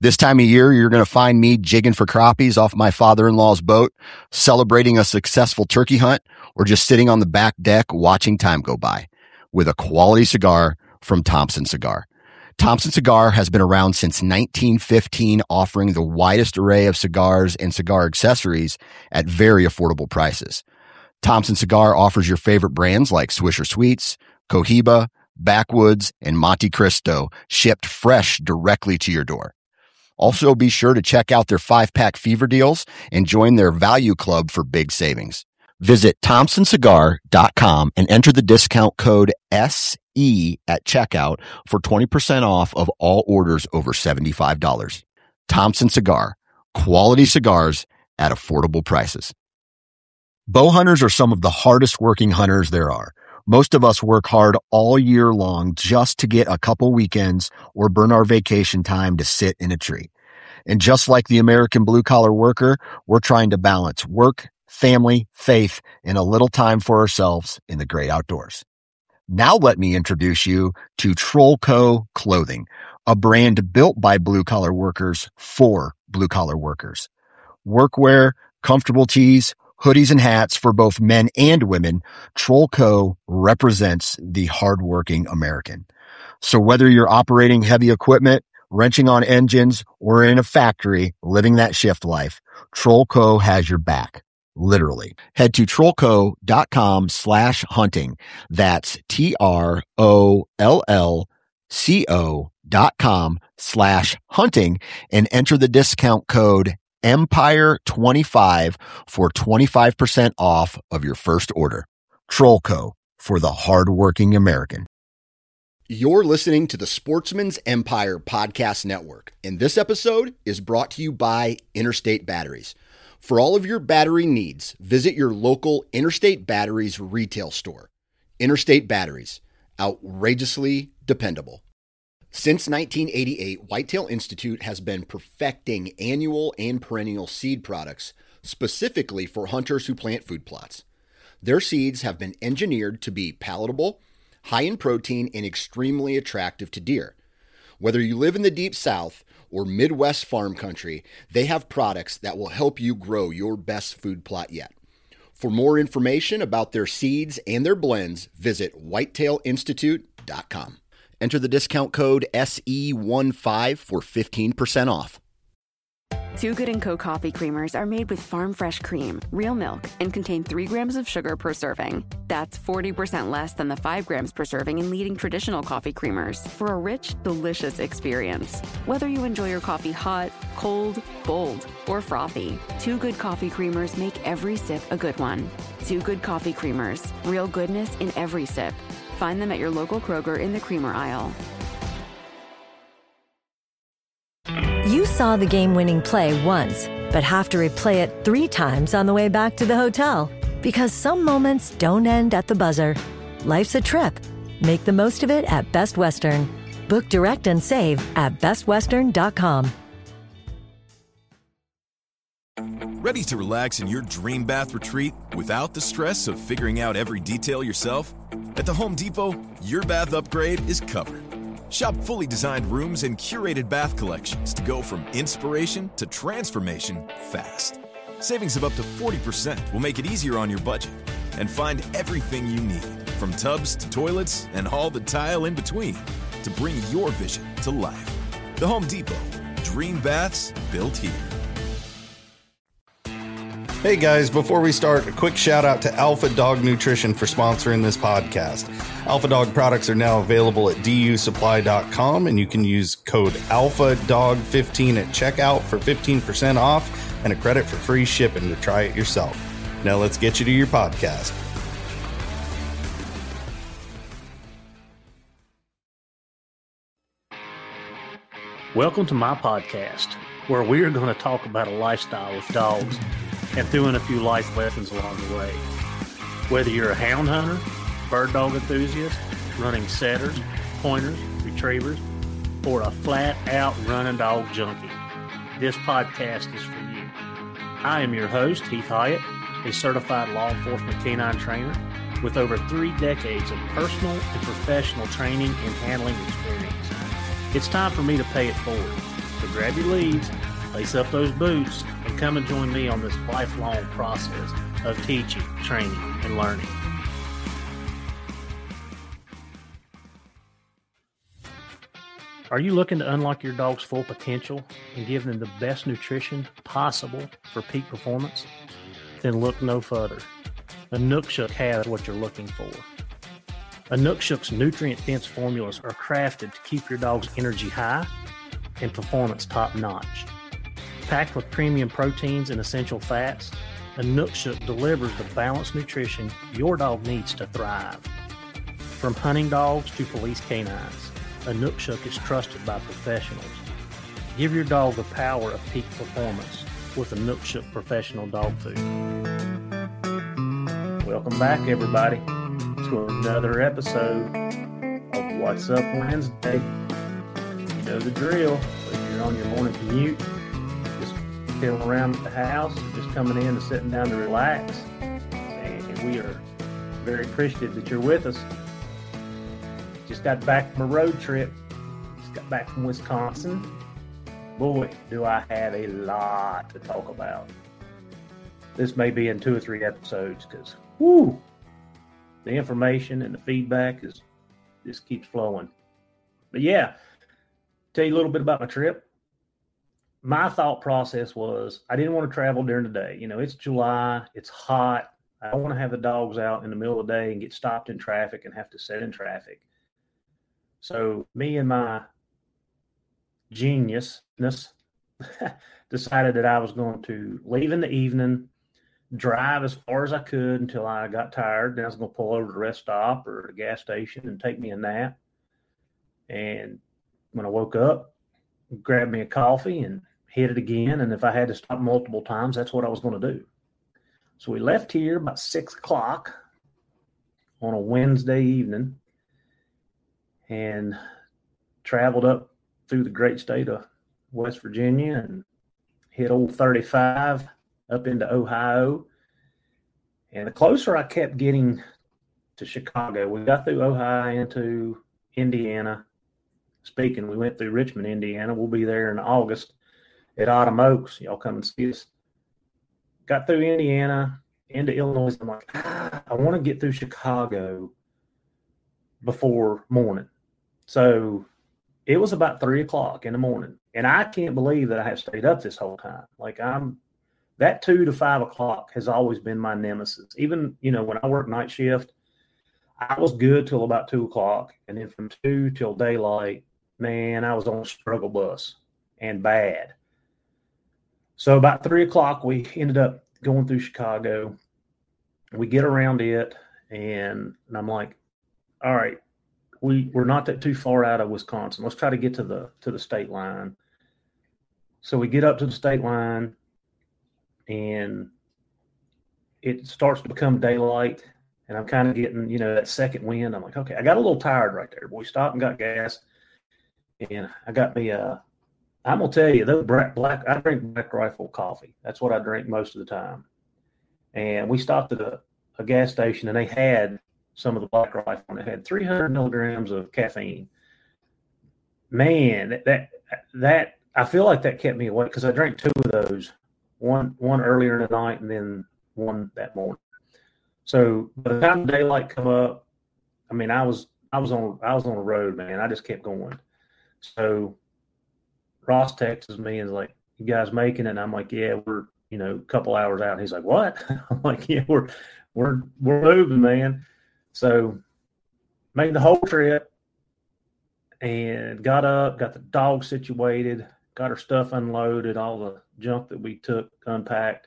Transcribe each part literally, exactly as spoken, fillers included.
This time of year, you're going to find me jigging for crappies off my father-in-law's boat, celebrating a successful turkey hunt, or just sitting on the back deck watching time go by with a quality cigar from Thompson Cigar. Thompson Cigar has been around since nineteen fifteen, offering the widest array of cigars and cigar accessories at very affordable prices. Thompson Cigar offers your favorite brands like Swisher Sweets, Cohiba, Backwoods, and Monte Cristo, shipped fresh directly to your door. Also, be sure to check out their five-pack fever deals and join their value club for big savings. Visit thompson cigar dot com and enter the discount code S E at checkout for twenty percent off of all orders over seventy-five dollars. Thompson Cigar, quality cigars at affordable prices. Bow hunters are some of the hardest working hunters there are. Most of us work hard all year long just to get a couple weekends or burn our vacation time to sit in a tree. And just like the American blue-collar worker, we're trying to balance work, family, faith, and a little time for ourselves in the great outdoors. Now let me introduce you to Trollco Clothing, a brand built by blue-collar workers for blue-collar workers. Workwear, comfortable tees, hoodies, and hats for both men and women, Trollco represents the hardworking American. So whether you're operating heavy equipment, wrenching on engines, or in a factory living that shift life, Trollco has your back. Literally. Head to trollco.com slash hunting. That's T R O L L C O dot com slash hunting and enter the discount code Empire twenty-five for twenty-five percent off of your first order. Trollco, for the hardworking American. You're listening to the Sportsman's Empire Podcast Network, and this episode is brought to you by Interstate Batteries. For all of your battery needs, visit your local Interstate Batteries retail store. Interstate Batteries, outrageously dependable. Since nineteen eighty-eight, Whitetail Institute has been perfecting annual and perennial seed products specifically for hunters who plant food plots. Their seeds have been engineered to be palatable, high in protein, and extremely attractive to deer. Whether you live in the Deep South or Midwest farm country, they have products that will help you grow your best food plot yet. For more information about their seeds and their blends, visit whitetail institute dot com. Enter the discount code S E fifteen for fifteen percent off. Too Good and Co. coffee creamers are made with farm fresh cream, real milk, and contain three grams of sugar per serving. That's forty percent less than the five grams per serving in leading traditional coffee creamers for a rich, delicious experience. Whether you enjoy your coffee hot, cold, bold, or frothy, Too Good coffee creamers make every sip a good one. Too Good coffee creamers, real goodness in every sip. Find them at your local Kroger in the creamer aisle. You saw the game-winning play once, but have to replay it three times on the way back to the hotel. Because some moments don't end at the buzzer. Life's a trip. Make the most of it at Best Western. Book direct and save at best western dot com. Ready to relax in your dream bath retreat without the stress of figuring out every detail yourself? At the Home Depot, your bath upgrade is covered. Shop fully designed rooms and curated bath collections to go from inspiration to transformation fast. Savings of up to forty percent will make it easier on your budget. And find everything you need, from tubs to toilets and all the tile in between, to bring your vision to life. The Home Depot. Dream baths built here. Hey guys, before we start, a quick shout out to Alpha Dog Nutrition for sponsoring this podcast. Alpha Dog products are now available at D U supply dot com, and you can use code alpha dog fifteen at checkout for fifteen percent off and a credit for free shipping to try it yourself. Now let's get you to your podcast. Welcome to my podcast, where we are going to talk about a lifestyle with dogs and threw in a few life lessons along the way. Whether you're a hound hunter, bird dog enthusiast, running setters, pointers, retrievers, or a flat-out running dog junkie, this podcast is for you. I am your host, Heath Hyatt, a certified law enforcement canine trainer with over three decades of personal and professional training and handling experience. It's time for me to pay it forward. So grab your leads, lace up those boots, and come and join me on this lifelong process of teaching, training, and learning. Are you looking to unlock your dog's full potential and give them the best nutrition possible for peak performance? Then look no further. Inukshuk has what you're looking for. Inukshuk's nutrient-dense formulas are crafted to keep your dog's energy high and performance top-notch. Packed with premium proteins and essential fats, Inukshuk delivers the balanced nutrition your dog needs to thrive. From hunting dogs to police canines, Inukshuk is trusted by professionals. Give your dog the power of peak performance with Inukshuk Professional Dog Food. Welcome back, everybody, to another episode of What's Up Wednesday. You know the drill. If you're on your morning commute, just chilling around the house, just coming in and sitting down to relax, and we are very appreciative that you're with us. Just got back from a road trip. Just got back from Wisconsin. Boy, do I have a lot to talk about. This may be in two or three episodes because, whoo, the information and the feedback is just keeps flowing. But yeah, tell you a little bit about my trip. My thought process was I didn't want to travel during the day. You know, it's July, it's hot. I don't want to have the dogs out in the middle of the day and get stopped in traffic and have to sit in traffic. So me and my geniusness decided that I was going to leave in the evening, drive as far as I could until I got tired. Then I was going to pull over to the rest stop or the gas station and take me a nap. And when I woke up, grab me a coffee and hit it again. And if I had to stop multiple times, that's what I was going to do. So we left here about six o'clock on a Wednesday evening and traveled up through the great state of West Virginia and hit old thirty-five up into Ohio. And the closer I kept getting to Chicago, we got through Ohio into Indiana. Speaking, we went through Richmond, Indiana. We'll be there in August at Autumn Oaks. Y'all come and see us. Got through Indiana, into Illinois. I'm like, ah, I want to get through Chicago before morning. So it was about three o'clock in the morning. And I can't believe that I have stayed up this whole time. Like I'm, that two to five o'clock has always been my nemesis. Even, you know, when I work night shift, I was good till about two o'clock. And then from two till daylight, man, I was on a struggle bus and bad. So about three o'clock, we ended up going through Chicago. We get around it, and, and I'm like, all right, we, we're not that too far out of Wisconsin. Let's try to get to the to the state line. So we get up to the state line, and it starts to become daylight, and I'm kind of getting, you know, that second wind. I'm like, okay, I got a little tired right there. But we stopped and got gas, and I got me a – I'm going to tell you, those black, black, I drink Black Rifle coffee. That's what I drink most of the time. And we stopped at a, a gas station, and they had some of the Black Rifle, and it had three hundred milligrams of caffeine. Man, that, that, that I feel like that kept me awake because I drank two of those, one one earlier in the night and then one that morning. So by the time daylight come up, I mean, I was I was on I was on the road, man. I just kept going. So Ross texts me and is like, "You guys making it?" And I'm like, "Yeah, we're, you know, a couple hours out." And he's like, "What?" I'm like, "Yeah, we're we're we're moving, man." So made the whole trip and got up, got the dog situated, got her stuff unloaded, all the junk that we took unpacked,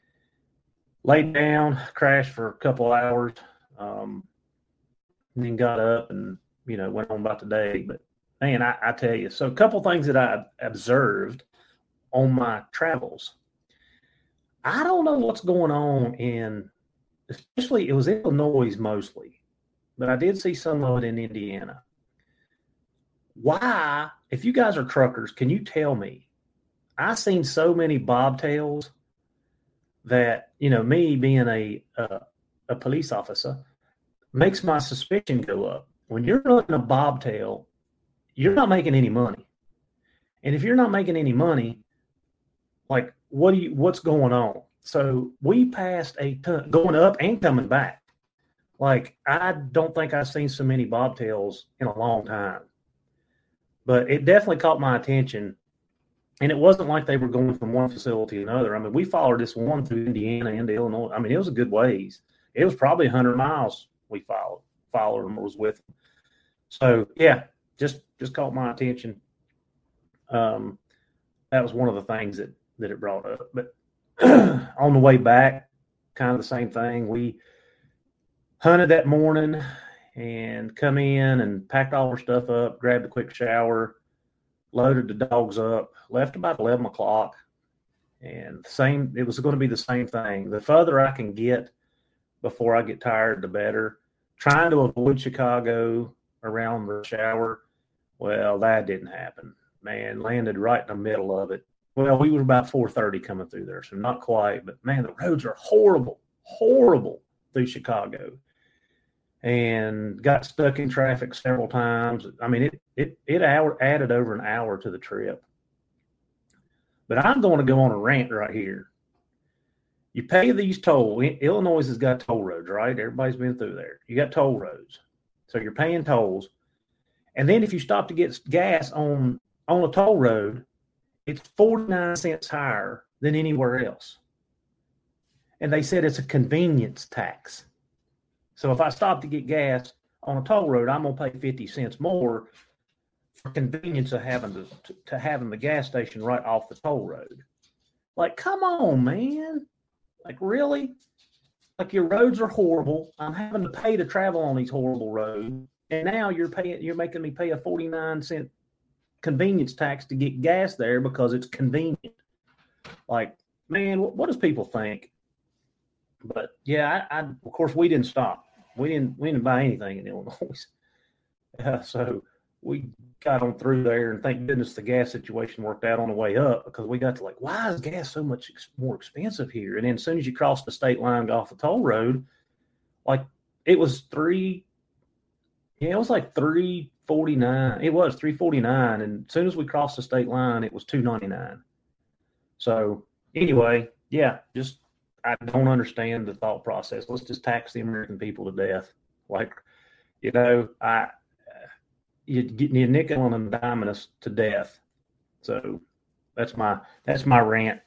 laid down, crashed for a couple hours, um, and then got up and, you know, went on about the day. But man, I, I tell you, so a couple things that I observed on my travels. I don't know what's going on in, especially it was Illinois mostly, but I did see some of it in Indiana. Why, if you guys are truckers, can you tell me? I've seen so many bobtails that, you know, me being a, a a police officer makes my suspicion go up. When you're running a bobtail, you're not making any money. And if you're not making any money, like what do you, what's going on? So we passed a ton going up and coming back. Like, I don't think I've seen so many bobtails in a long time. But it definitely caught my attention. And it wasn't like they were going from one facility to another. I mean, we followed this one through Indiana into Illinois. I mean, it was a good ways. It was probably one hundred miles we followed, followed them, was with them. So, yeah, just just caught my attention. Um, that was one of the things that, that it brought up. But on the way back, kind of the same thing. We hunted that morning and come in and packed all our stuff up, grabbed a quick shower, loaded the dogs up, left about eleven o'clock. And the same, it was going to be the same thing. The further I can get before I get tired, the better. Trying to avoid Chicago around the shower, well, that didn't happen. Man, landed right in the middle of it. Well, we were about four thirty coming through there, so not quite. But, man, the roads are horrible, horrible through Chicago. And got stuck in traffic several times. I mean, it it it hour, added over an hour to the trip. But I'm going to go on a rant right here. You pay these toll. Illinois has got toll roads, right? Everybody's been through there. You got toll roads. So you're paying tolls. And then if you stop to get gas on, on a toll road, it's forty-nine cents higher than anywhere else. And they said it's a convenience tax. So if I stop to get gas on a toll road, I'm going to pay fifty cents more for convenience of having to, to, to having the gas station right off the toll road. Like, come on, man. Like, really? Like, your roads are horrible. I'm having to pay to travel on these horrible roads. And now you're paying, you're making me pay a forty-nine cent convenience tax to get gas there because it's convenient. Like, man, what, what does people think? But yeah, I, I of course we didn't stop. We didn't we didn't buy anything in Illinois. Uh, so we got on through there, and thank goodness the gas situation worked out on the way up, because we got to like, why is gas so much ex- more expensive here? And then as soon as you cross the state line, got off the toll road, like it was three, yeah, it was like three forty nine. It was three forty nine, and as soon as we crossed the state line, it was two ninety nine. So anyway, yeah, just. I don't understand the thought process. Let's just tax the American people to death. Like, you know, I you get you nickel and diming us to death. So that's my that's my rant.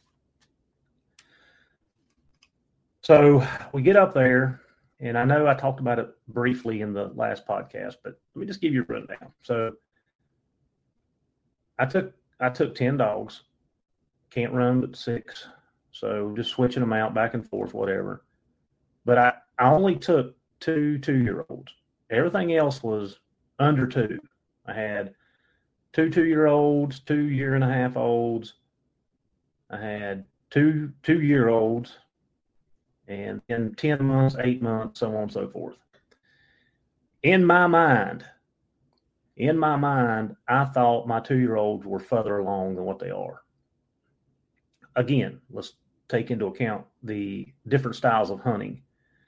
So we get up there, and I know I talked about it briefly in the last podcast, but let me just give you a rundown. So I took I took ten dogs, can't run but six. So just switching them out back and forth, whatever. But I, I only took two two-year-olds. Everything else was under two. I had two two-year-olds, two year-and-a-half-olds. I had two two-year-olds, and then ten months, eight months, so on and so forth. In my mind, in my mind, I thought my two-year-olds were further along than what they are. Again, let's take into account the different styles of hunting.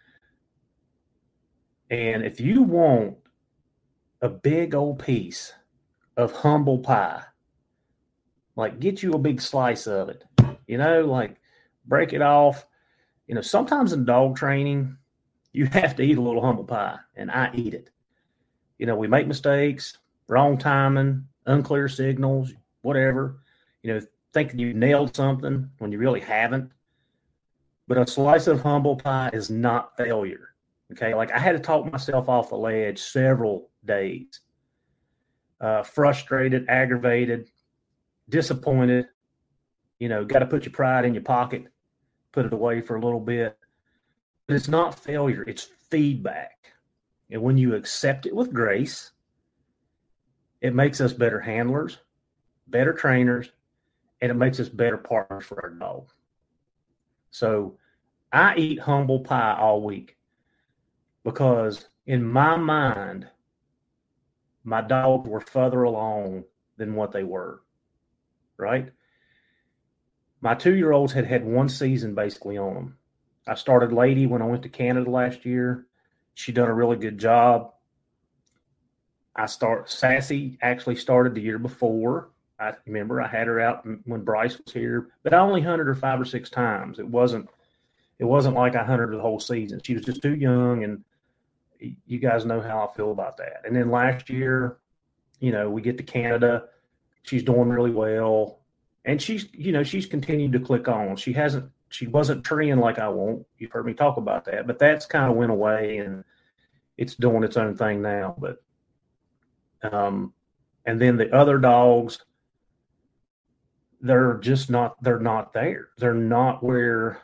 And if you want a big old piece of humble pie, like get you a big slice of it, you know, like break it off. You know, sometimes in dog training, you have to eat a little humble pie, and I eat it. You know, we make mistakes, wrong timing, unclear signals, whatever, you know, thinking you nailed something when you really haven't. But a slice of humble pie is not failure. Okay, like I had to talk myself off the ledge several days. Uh, frustrated, aggravated, disappointed. You know, got to put your pride in your pocket, put it away for a little bit. But it's not failure, it's feedback. And when you accept it with grace, it makes us better handlers, better trainers, and it makes us better partners for our dog. So I eat humble pie all week because in my mind, my dogs were further along than what they were, right? My two-year-olds had had one season basically on them. I started Lady when I went to Canada last year. She done a really good job. I start Sassy actually started the year before. I remember I had her out when Bryce was here, but I only hunted her five or six times. It wasn't, it wasn't like I hunted her the whole season. She was just too young, and you guys know how I feel about that. And then last year, you know, we get to Canada. She's doing really well, and she's, you know, she's continued to click on. She hasn't, she wasn't treeing like I want. You've heard me talk about that, but that's kind of went away, and it's doing its own thing now. But, um, and then the other dogs, they're just not, they're not there. They're not where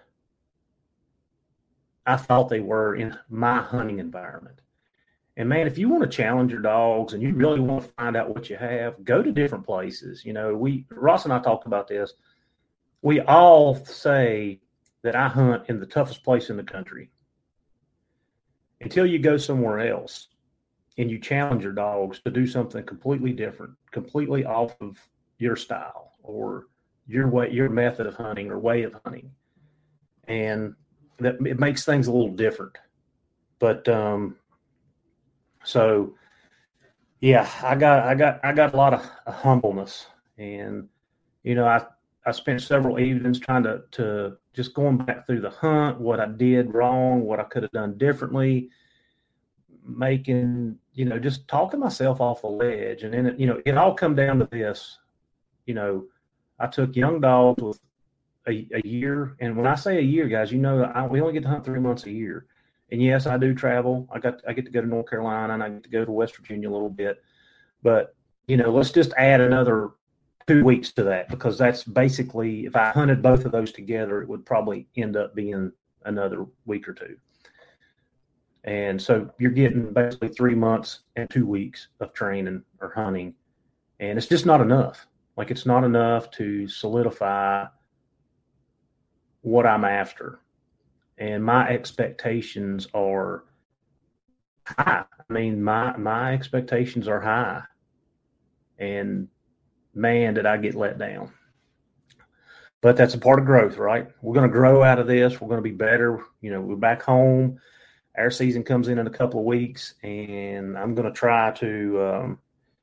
I thought they were in my hunting environment. And man, if you want to challenge your dogs and you really want to find out what you have, go to different places. You know, we, Ross and I talked about this. We all say that I hunt in the toughest place in the country until you go somewhere else and you challenge your dogs to do something completely different, completely off of your style or your way, your method of hunting or way of hunting. And that it makes things a little different. But, um, so yeah, I got, I got, I got a lot of humbleness, and, you know, I, I spent several evenings trying to, to just going back through the hunt, what I did wrong, what I could have done differently, making, you know, just talking myself off the ledge. And then, it, you know, it all come down to this. You know, I took young dogs with a, a year. And when I say a year, guys, you know, I, we only get to hunt three months a year. And yes, I do travel. I got, I get to go to North Carolina, and I get to go to West Virginia a little bit. But, you know, let's just add another two weeks to that, because that's basically, if I hunted both of those together, it would probably end up being another week or two. And so you're getting basically three months and two weeks of training or hunting. And it's just not enough. Like, it's not enough to solidify what I'm after. And my expectations are high. I mean, my, my expectations are high. And man, did I get let down. But that's a part of growth, right? We're going to grow out of this. We're going to be better. You know, we're back home. Our season comes in in a couple of weeks, and I'm going to try to um,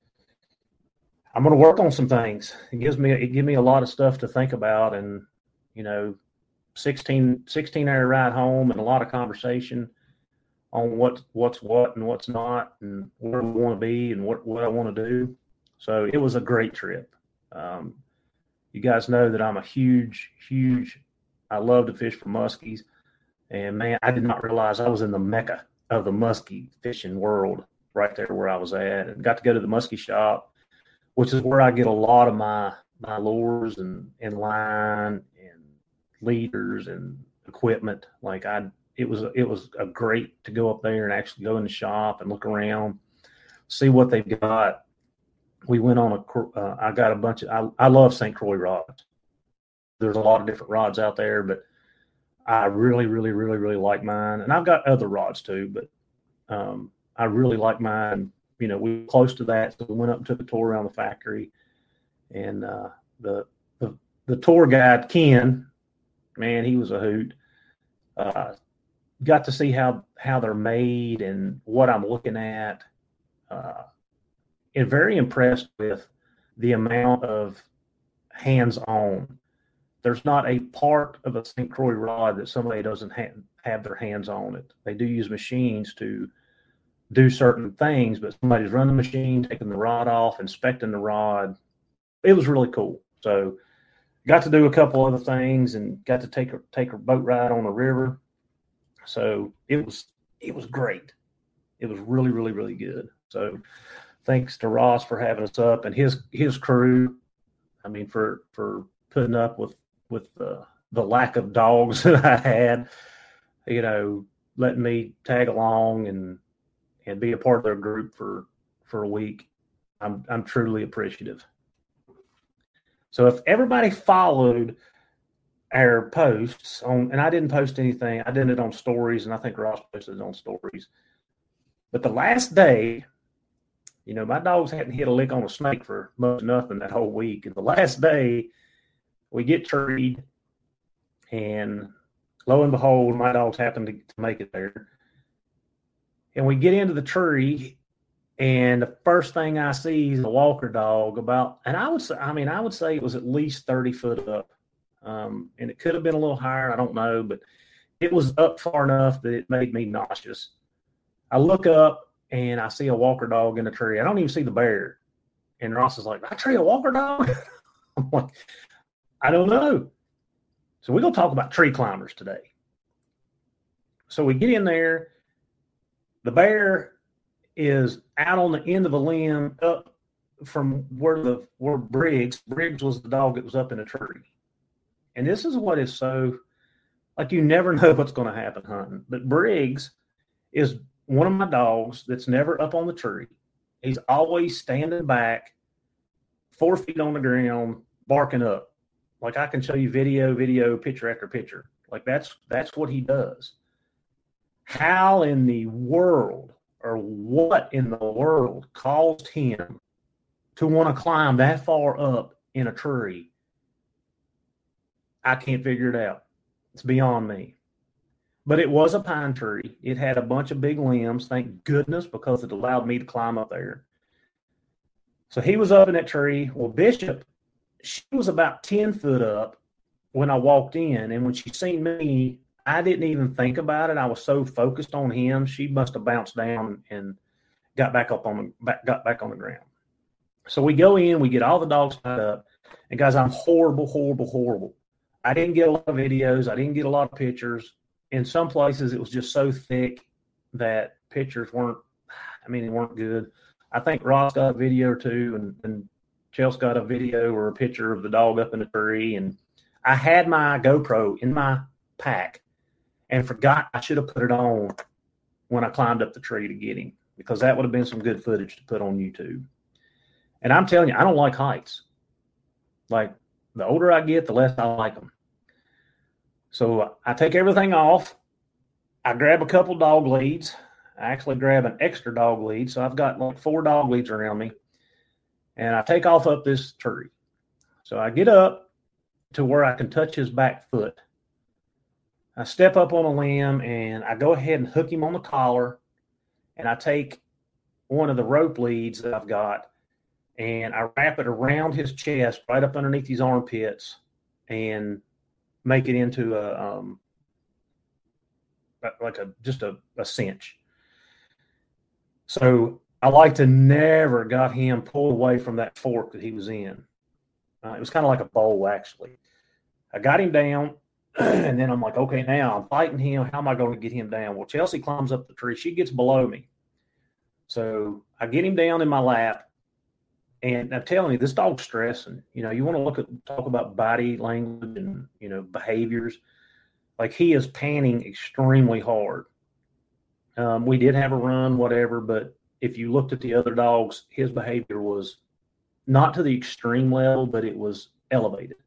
I'm going to work on some things. It gives me it gives me a lot of stuff to think about, and, you know, sixteen, sixteen hour ride home and a lot of conversation on what what's what and what's not, and where we want to be and what, what I want to do. So it was a great trip. Um, you guys know that I'm a huge, huge, I love to fish for muskies. And, man, I did not realize I was in the mecca of the muskie fishing world right there where I was at, and got to go to the muskie shop, which is where I get a lot of my, my lures and, and line and leaders and equipment. Like I, it was, it was a great to go up there and actually go in the shop and look around, see what they've got. We went on a, uh, I got a bunch of, I, I love Saint Croix rods. There's a lot of different rods out there, but I really, really, really, really like mine. And I've got other rods too, but um, I really like mine. You know, we were close to that, so we went up and took a tour around the factory. And uh, the, the the tour guide, Ken, man, he was a hoot. Uh, got to see how, how they're made and what I'm looking at. Uh, and very impressed with the amount of hands-on. There's not a part of a Saint Croix rod that somebody doesn't ha- have their hands on it. They do use machines to do certain things, but somebody's running the machine, taking the rod off, inspecting the rod. It was really cool. So got to do a couple other things and got to take a, take a boat ride on the river. So it was, it was great. It was really, really, really good. So thanks to Ross for having us up, and his, his crew. I mean, for, for putting up with, with uh, the lack of dogs that I had, you know, letting me tag along and, and be a part of their group for, for a week. I'm, I'm truly appreciative. So if everybody followed our posts on, and I didn't post anything, I did it on stories, and I think Ross posted it on stories. But the last day, you know, my dogs hadn't hit a lick on a snake for much nothing that whole week. And the last day, we get treed, and lo and behold, my dogs happen to, to make it there. And we get into the tree, And the first thing I see is a walker dog about, and I would say, I mean, I would say it was at least thirty foot up. Um, and it could have been a little higher. I don't know, but it was up far enough that it made me nauseous. I look up and I see a walker dog in the tree. I don't even see the bear. And Ross is like, I tree a walker dog? I'm like, I don't know. So we're going to talk about tree climbers today. So we get in there. The bear is out on the end of a limb up from where the where Briggs, Briggs was the dog that was up in a tree. And this is what is so, like, you never know what's going to happen hunting. But Briggs is one of my dogs that's never up on the tree. He's always standing back, four feet on the ground, barking up. Like, I can show you video, video, picture after picture. Like, that's that's what he does. How in the world, or what in the world caused him to want to climb that far up in a tree? I can't figure it out. It's beyond me. But it was a pine tree. It had a bunch of big limbs, thank goodness, because it allowed me to climb up there. So he was up in that tree. Well, Bishop, she was about ten foot up when I walked in. And when she seen me, I didn't even think about it. I was so focused on him. She must have bounced down and got back up on the back, got back on the ground. So we go in, we get all the dogs tied up. And guys, I'm horrible, horrible, horrible. I didn't get a lot of videos. I didn't get a lot of pictures. In some places, it was just so thick that pictures weren't, I mean, they weren't good. I think Ross got a video or two, and, and Chelsea got a video or a picture of the dog up in the tree. And I had my GoPro in my pack and forgot I should have put it on when I climbed up the tree to get him, because that would have been some good footage to put on YouTube. And I'm telling you, I don't like heights. Like, the older I get, the less I like them. So I take everything off. I grab a couple dog leads. I actually grab an extra dog lead. So I've got like four dog leads around me. And I take off up this tree. So I get up to where I can touch his back foot. I step up on a limb and I go ahead and hook him on the collar. And I take one of the rope leads that I've got and I wrap it around his chest, right up underneath his armpits, and make it into a um, like a just a, a cinch. So I like to never got him pulled away from that fork that he was in. Uh, it was kind of like a bowl, actually. I got him down, and then I'm like, okay, now I'm fighting him. How am I going to get him down? Well, Chelsea climbs up the tree. She gets below me. So I get him down in my lap. And I'm telling you, this dog's stressing. You know, you want to look at, talk about body language and, you know, behaviors. Like, he is panting extremely hard. Um, we did have a run, whatever, but if you looked at the other dogs, his behavior was not to the extreme level, but it was elevated.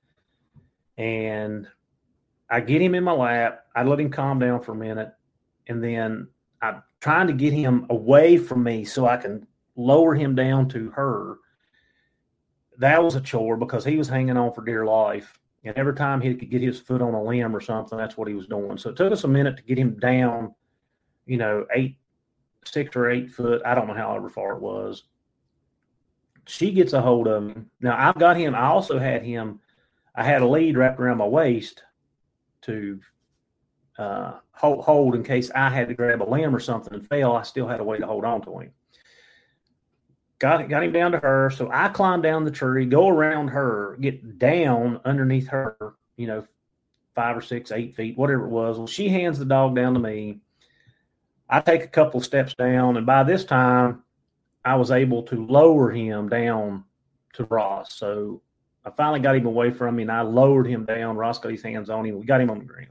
And I get him in my lap. I let him calm down for a minute. And then I'm trying to get him away from me so I can lower him down to her. That was a chore because he was hanging on for dear life. And every time he could get his foot on a limb or something, that's what he was doing. So it took us a minute to get him down, you know, eight, six or eight foot. I don't know however far it was. She gets a hold of him. Now, I've got him. I also had him. I had a lead wrapped around my waist to uh, hold, hold in case I had to grab a limb or something and fail. I still had a way to hold on to him. Got, got him down to her. So I climb down the tree, go around her, get down underneath her, you know, five or six, eight feet, whatever it was. Well, she hands the dog down to me. I take a couple of steps down, and by this time, I was able to lower him down to Ross. So I finally got him away from me, and I lowered him down. Ross got his hands on him. We got him on the ground.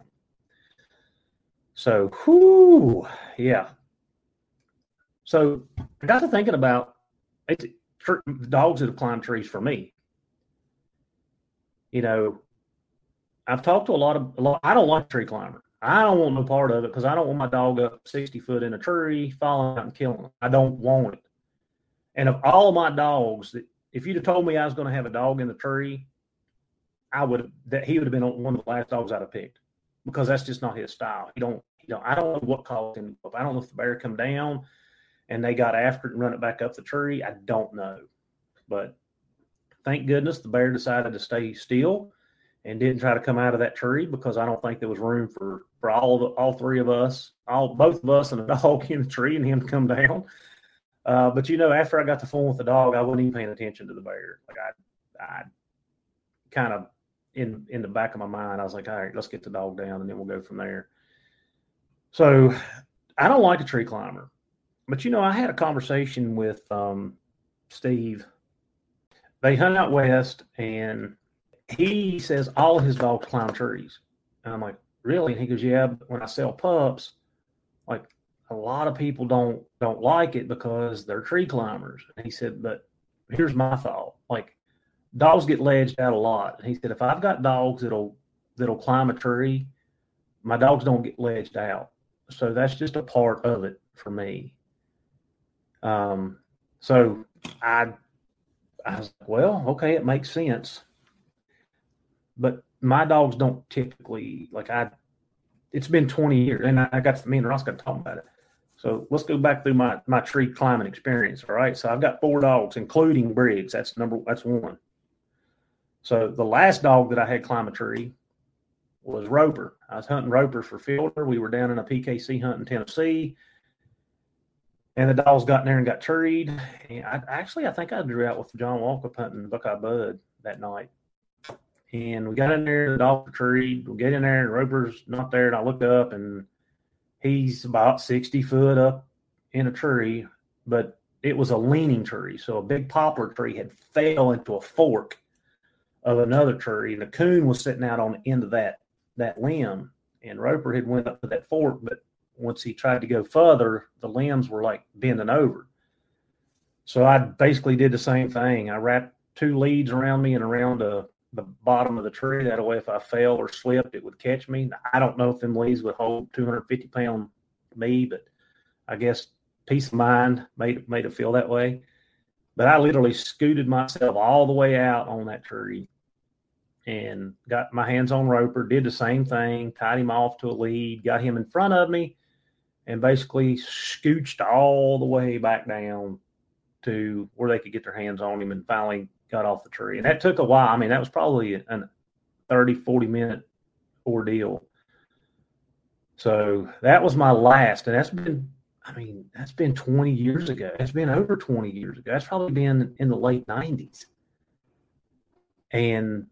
So, whoo, yeah. So I got to thinking about it's dogs that have climbed trees for me. You know, I've talked to a lot of, a lot, I don't like tree climber. I don't want no part of it because I don't want my dog up sixty foot in a tree, falling out and killing them. I don't want it. And of all of my dogs, that if you'd have told me I was going to have a dog in the tree, I would have, that he would have been one of the last dogs I'd have picked, because that's just not his style. He don't, he don't, I don't know what caused him. I don't know if the bear come down and they got after it and run it back up the tree, I don't know. But thank goodness the bear decided to stay still and didn't try to come out of that tree, because I don't think there was room for, for all the, all three of us, all both of us and the dog in the tree and him to come down. Uh, but, you know, after I got the phone with the dog, I wasn't even paying attention to the bear. Like I, I kind of in, in the back of my mind, I was like, all right, let's get the dog down and then we'll go from there. So I don't like a tree climber, but, you know, I had a conversation with um, Steve. They hunt out west, and he says all of his dogs climb trees. And I'm like, really? And he goes, yeah, but when I sell pups, like a lot of people don't don't like it because they're tree climbers. And he said, but here's my thought. Like, dogs get ledged out a lot. And he said, if I've got dogs that'll that'll climb a tree, my dogs don't get ledged out. So that's just a part of it for me. Um, so I I was like, well, okay, it makes sense. But my dogs don't typically, like I, it's been twenty years, and I, I got, me and Ross got to talk about it. So let's go back through my, my tree climbing experience, all right? So I've got four dogs, including Briggs. That's number, that's one. So the last dog that I had climb a tree was Roper. I was hunting Roper for Fielder. We were down in a P K C hunt in Tennessee. And the dogs got in there and got treed. And I, actually, I think I drew out with John Walker hunting Buckeye Bud that night. And we got in there, the dogs were treed. We get in there, and Roper's not there. And I look up, and he's about sixty foot up in a tree. But it was a leaning tree. So a big poplar tree had fell into a fork of another tree. And the coon was sitting out on the end of that, that limb. And Roper had went up to that fork, but once he tried to go further, the limbs were like bending over. So I basically did the same thing. I wrapped two leads around me and around the, the bottom of the tree. That way, if I fell or slipped, it would catch me. I don't know if them leads would hold two hundred fifty pound me, but I guess peace of mind made, made it feel that way. But I literally scooted myself all the way out on that tree and got my hands on Roper, did the same thing, tied him off to a lead, got him in front of me, and basically scooched all the way back down to where they could get their hands on him, and finally got off the tree. And that took a while. I mean, that was probably a thirty, forty minute ordeal. So that was my last. And that's been, I mean, that's been twenty years ago. It's been over twenty years ago. That's probably been in the late nineties. And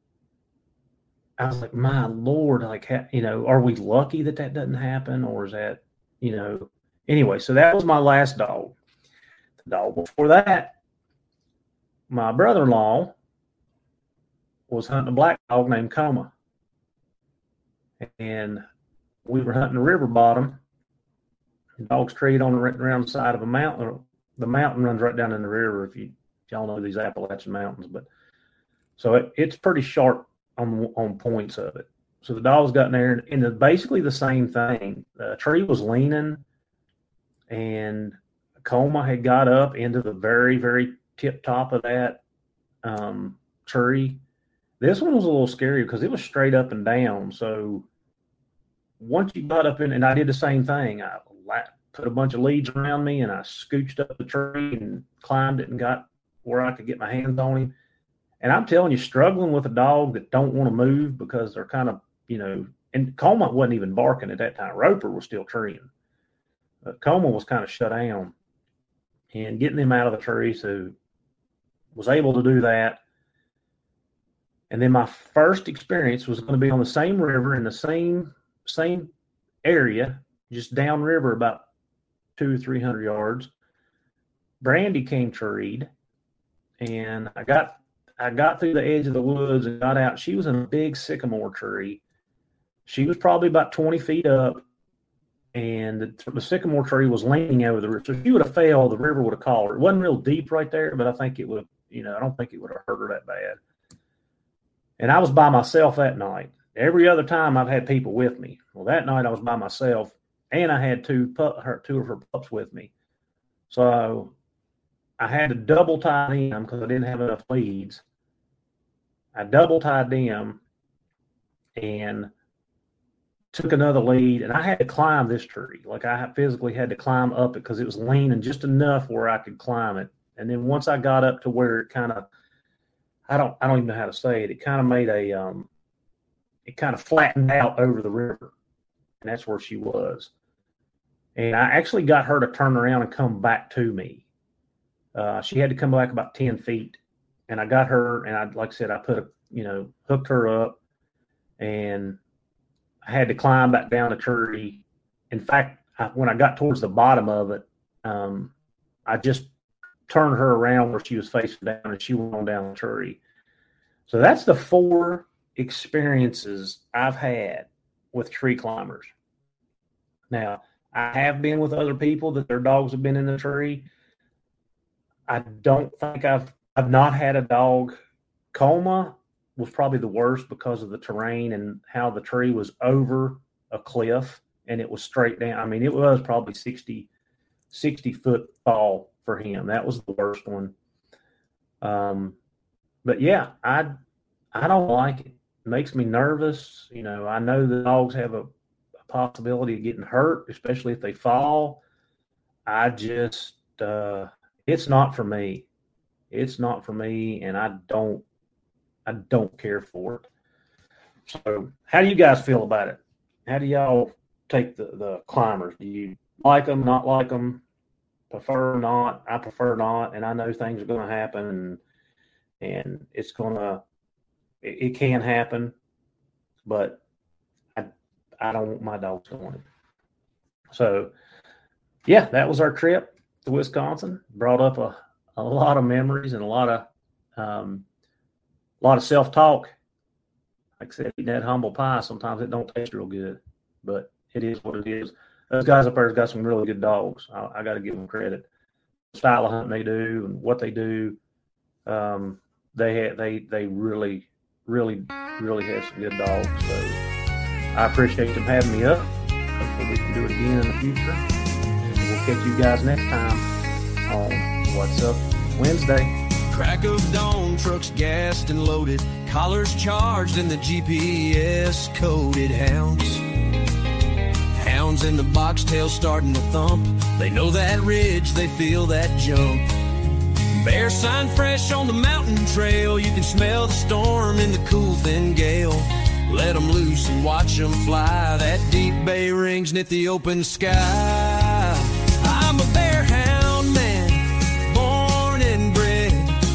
I was like, my Lord, like, you know, are we lucky that that doesn't happen? Or is that, you know, anyway, so that was my last dog. The dog before that, my brother-in-law was hunting a black dog named Coma. And we were hunting a river bottom. The dog's treed on the, around the side of a mountain. The mountain runs right down in the river, if you y'all know these Appalachian mountains. But so it, it's pretty sharp on on points of it. So the dogs got in there, and, and it's basically the same thing. The tree was leaning, and Coma had got up into the very, very tip top of that um, tree. This one was a little scary because it was straight up and down. So once you got up in, and I did the same thing. I put a bunch of leads around me, and I scooched up the tree and climbed it and got where I could get my hands on him. And I'm telling you, struggling with a dog that don't want to move because they're kind of, you know, and Coma wasn't even barking at that time. Roper was still treeing. But Coma was kind of shut down. And getting them out of the tree, so was able to do that. And then my first experience was going to be on the same river in the same same area, just downriver about two or three hundred yards. Brandy came treed, and I got I got through the edge of the woods and got out. She was in a big sycamore tree. She was probably about twenty feet up, and the, the sycamore tree was leaning over the river. So if she would have fell, the river would have called her. It wasn't real deep right there, but I think it would have, you know, I don't think it would have hurt her that bad. And I was by myself that night. Every other time I've had people with me. Well, that night I was by myself, and I had two pup, her, two of her pups with me. So I had to double tie them because I didn't have enough leads. I double tied them and took another lead, and I had to climb this tree. Like I physically had to climb up it because it was leaning just enough where I could climb it. And then once I got up to where it kind of, I don't, I don't even know how to say it. It kind of made a, um, it kind of flattened out over the river, and that's where she was. And I actually got her to turn around and come back to me. Uh, she had to come back about ten feet, and I got her, and I, like I said, I put a, you know, hooked her up, and I had to climb back down the tree. In fact, I, when I got towards the bottom of it, um, I just turned her around where she was facing down, and she went on down the tree. So that's the four experiences I've had with tree climbers. Now, I have been with other people that their dogs have been in the tree. I don't think I've I've not had a dog. Coma was probably the worst because of the terrain and how the tree was over a cliff and it was straight down. I mean, it was probably sixty, sixty foot fall for him. That was the worst one. Um, but yeah, I I don't like it. It makes me nervous. You know, I know the dogs have a possibility of getting hurt, especially if they fall. I just, uh, it's not for me. It's not for me, and I don't, I don't care for it. So, how do you guys feel about it? How do y'all take the, the climbers? Do you like them, not like them, prefer not? I prefer not, and I know things are going to happen, and and it's going to, it, it can happen, but I don't want my dogs doing it. So, yeah, that was our trip to Wisconsin. Brought up a, a lot of memories and a lot of um, a lot of self-talk. Like I said, eating that humble pie, sometimes it don't taste real good, but it is what it is. Those guys up there have got some really good dogs. I, I got to give them credit. The style of hunting they do and what they do, um, they they they really, really, really have some good dogs. So, I appreciate them having me up. Hopefully we can do it again in the future. And we'll catch you guys next time on What's Up Wednesday. Crack of dawn, trucks gassed and loaded, collars charged and the G P S coded hounds. Hounds in the box, tail starting to thump. They know that ridge, they feel that jump. Bear sign fresh on the mountain trail. You can smell the storm in the cool thin gale. Let them loose and watch them fly. That deep bay rings knit the open sky. I'm a bear hound man, born and bred,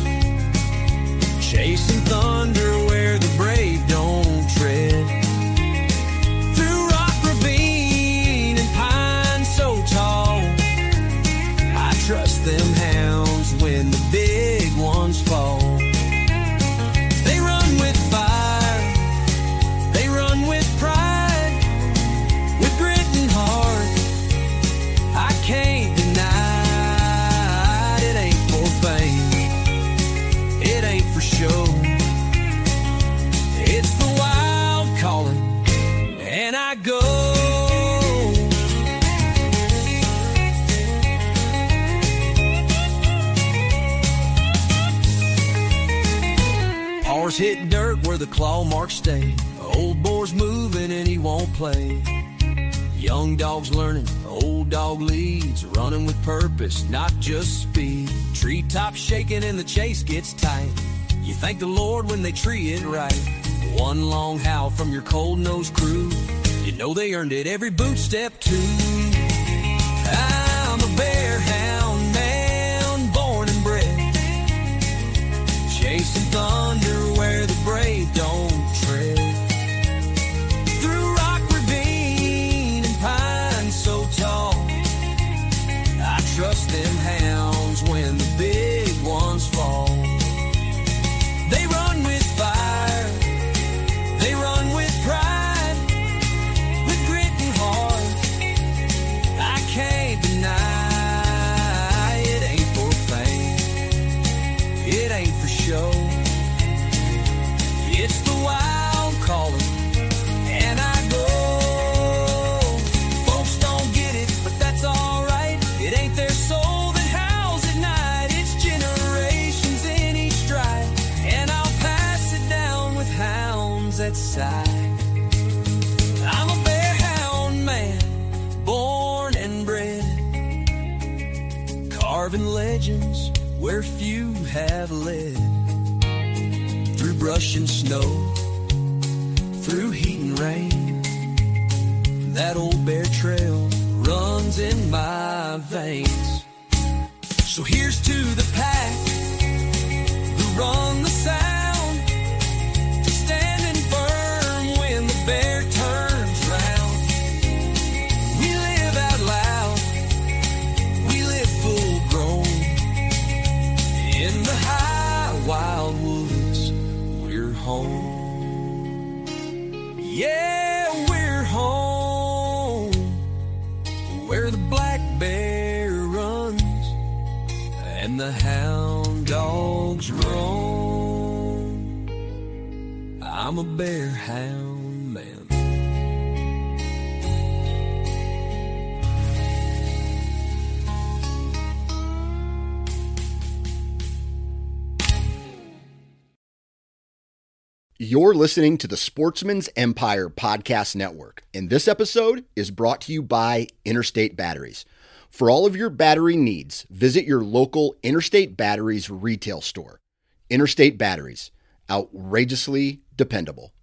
chasing thunder where the brave don't tread. Through rock ravine and pine so tall, I trust them hounds when the big ones fall. They run with fire, with pride, with grit and heart. I can't deny it ain't for fame, it ain't for show. It's the wild calling, and I go. Paws hit dirt where the claw marks stay. Old boy's moving and he won't play. Young dog's learning, old dog leads. Running with purpose, not just speed. Treetops shaking and the chase gets tight. You thank the Lord when they tree it right. One long howl from your cold-nosed crew. You know they earned it every boot step too. I'm a bear hound man, born and bred, chasing thunder where the brave don't tread. Trust them hounds when the big ones fall. They run with fire, they run with pride, with grit and heart. I can't deny it ain't for fame, it ain't for show. It's the wild calling, and I go. Folks don't get it, but that's all right. It ain't their soul that howls at night. It's generations in each stride, and I'll pass it down with hounds that sigh. I'm a bear carving legends where few have led. Through brush and snow, through heat and rain, that old bear trail runs in my veins. So here's to the pack who run the sound, to standing firm when the bear turns round. We live out loud, we live full grown, in the high wild woods, we're home. Yeah, we're home, where the black bear runs and the hound dogs roam. I'm a bear hound man. You're listening to the Sportsman's Empire Podcast Network, and this episode is brought to you by Interstate Batteries. For all of your battery needs, visit your local Interstate Batteries retail store. Interstate Batteries, outrageously dependable.